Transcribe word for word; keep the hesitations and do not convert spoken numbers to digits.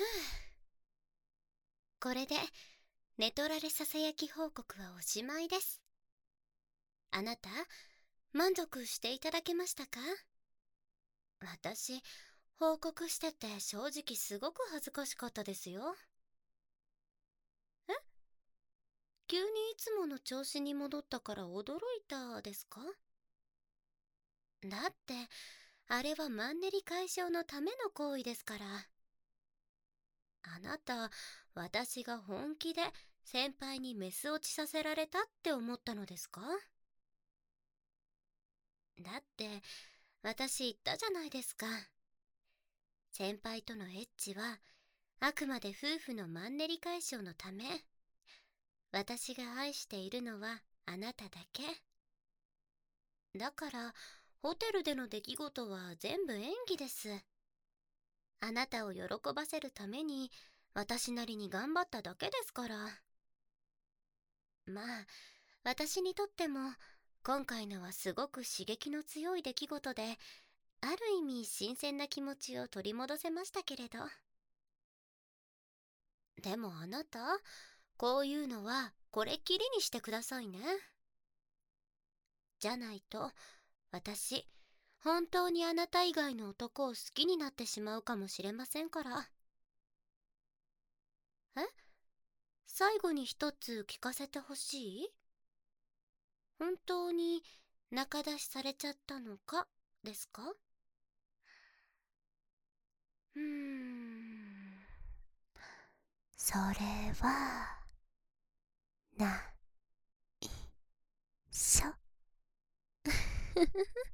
これで寝取られささやき報告はおしまいです。あなた、満足していただけましたか？私、報告してて正直すごく恥ずかしかったですよ。え？急にいつもの調子に戻ったから驚いたですか？だって、あれはマンネリ解消のための行為ですから。あなた、私が本気で先輩にメス落ちさせられたって思ったのですか？だって、私言ったじゃないですか。先輩とのエッチは、あくまで夫婦のマンネリ解消のため。私が愛しているのはあなただけ。だから、ホテルでの出来事は全部演技です。あなたを喜ばせるために、私なりに頑張っただけですから。まあ、私にとっても、今回のはすごく刺激の強い出来事で、ある意味新鮮な気持ちを取り戻せましたけれど。でもあなた、こういうのはこれっきりにしてくださいね。じゃないと、私、本当にあなた以外の男を好きになってしまうかもしれませんから。え？最後に一つ聞かせてほしい？本当に仲出しされちゃったのかですか？うーん。それは、ないしょ。